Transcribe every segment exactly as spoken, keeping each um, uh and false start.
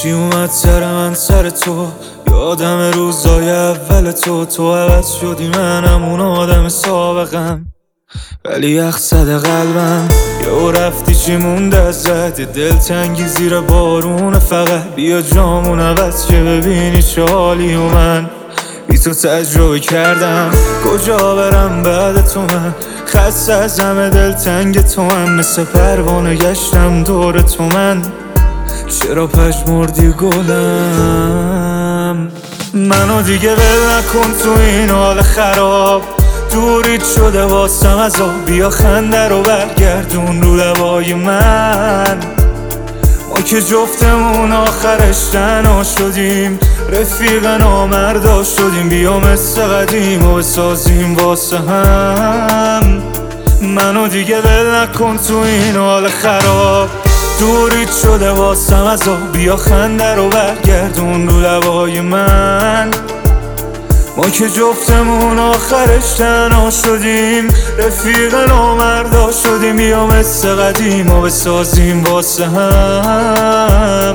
چی اومد سر من سر تو، یادم روزای اول تو تو عوض شدی منم اون آدم سابقم، ولی یخ زده قلبم. یهو رفتی چی مونده ازت، یه دلتنگی زیر بارون فقط. بیا جامون عوض که ببینی چه حالی و من بی تو تجربه کردم. کجا برم بعد تو، من خسته از همه دلتنگ تو هم. مثل پروانه گشتم دور تو من، چرا پژمردی گلم؟ منو دیگه ول نکن تو این حال خراب، دورید شده واسم از آب. بیا خنده رو برگردون رو لبای من، ما که جفتمون آخرش تنها شدیم، رفیق نامردا شدیم. بیا مثل قدیم و بسازیم واسه هم. منو دیگه ول نکن تو این حال خراب، دورید شده واسم از آب. بیا خنده رو برگردون رو لبای من، ما که جفتمون آخرش تنها شدیم، رفیق نامردا شدیم. بیا مثل قدیم و بسازیم واسه هم.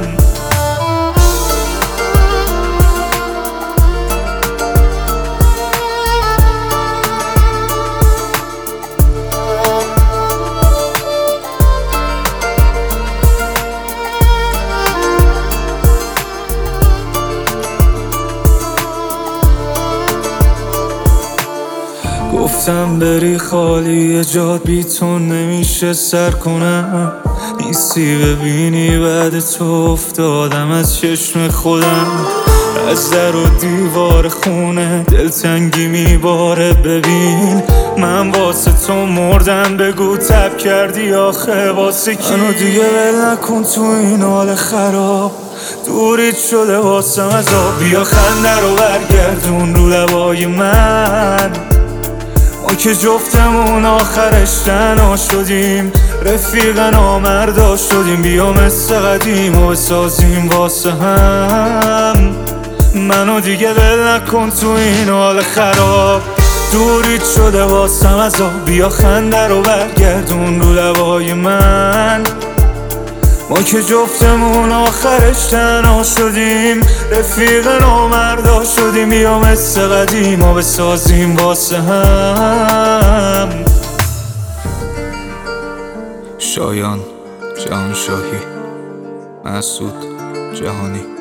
گفتم بری خالی جات، بی تو نمیشه سر کنم. نیستی ببینی بعد تو افتادم از چشم خودم. از در و دیوار خونه دلتنگی میباره. ببین من واسه تو مردم، بگو تب کردی آخه واسه کی؟ منو دیگه ول نکن تو این حال خراب، دورید شده واسم از آب. بیا خنده رو برگردون رو لبای من، ما که جفتمون آخرش تنها شدیم، رفیق نامردا شدیم. بیا مثل قدیم و بسازیم واسه هم. منو دیگه ول نکن تو این حال خراب، دورید شده واسم از آب. بیا خنده رو برگردون رو لبای من، ما که جفتمون آخرش تنها شدیم، رفیق نامردا شدیم. بیا مثل قدیم و بسازیم واسه هم. شایان جهانشاهی، مسعود جهانی.